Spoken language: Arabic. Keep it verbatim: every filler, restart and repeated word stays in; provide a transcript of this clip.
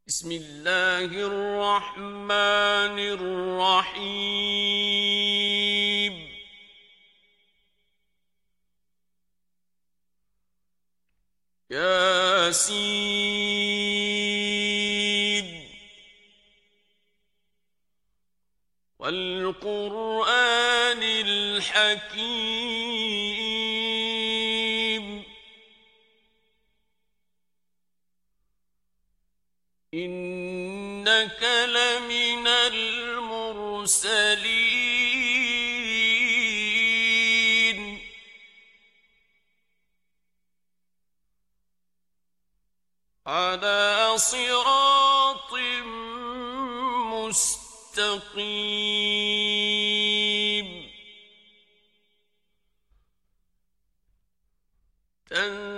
بسم الله الرحمن الرحيم ياسين والقرآن الحكيم إنك لمن المرسلين على صراط مستقيم.